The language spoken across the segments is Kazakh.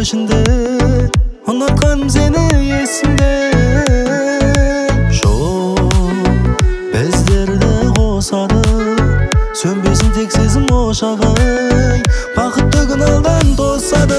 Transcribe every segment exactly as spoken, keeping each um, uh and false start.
ішінде, ұнатқаным сені есімде. Жоқ, біздерді қосады, сөнбесін тек сезім ошағы, бақытты күн алдан тосады.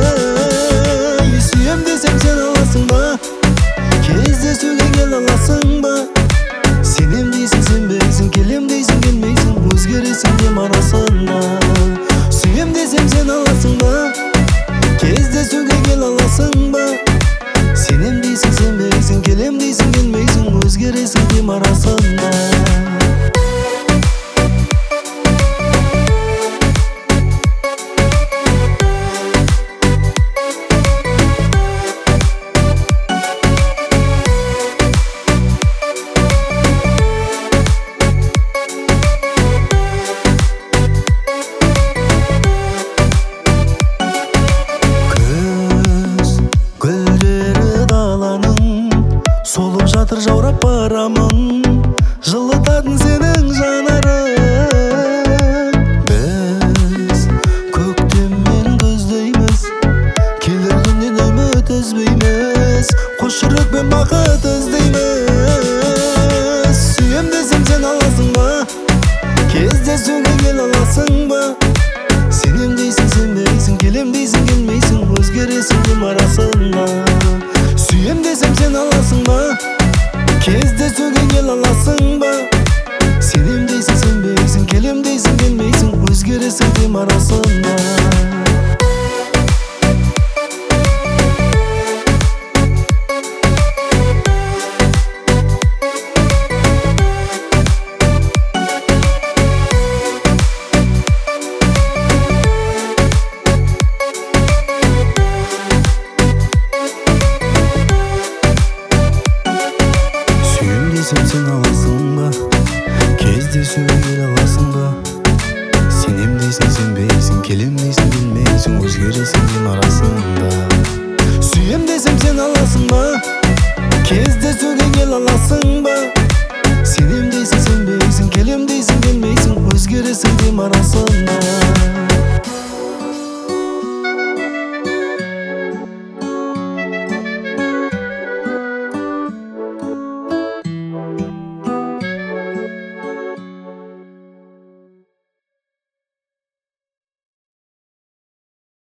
Сүйем десем сен аласың ба, кездесуге кел аласың ба? Сенем дейсің, сенбейсің, келем дейсің, келмейсің, өзгересің дем арасында. Сүйем десем сен аласың ба, кездесуге кел аласың ба? Сенем дейсің, сенбейсің, келем дейсің, келмейсің, өзгересің дем арасында. Солып жатыр жаурап барамын, жылытатын сенің жанарың. Біз көктеммен көздейміз, келер күннен үміт үзбейміз, қос жүрекпен бақыт іздейміз. Сүйем десем сен аласың ба, кездесуге кел аласың ба? Сенем дейсің, сенбейсің, келем дейсің, келмейсің, өзгересің дем арасында. Сүйем десем сен аласың ба, кездесуге кел аласың ба? Сенем дейсің, сенбейсің, келем дейсің, келмейсің, өзгересің дем арасында. Сен аласың ба, кездесуге кел аласың ба? Сенем дейсің, сенбейсің, келем дейсің, келмейсің, өзгересің дем арасында. Сүйем десем сен аласың ба, кездесуге кел аласың ба? Сенем дейсің, сенбейсің, келем дейсің, келмейсің, өзгересің дем арасында.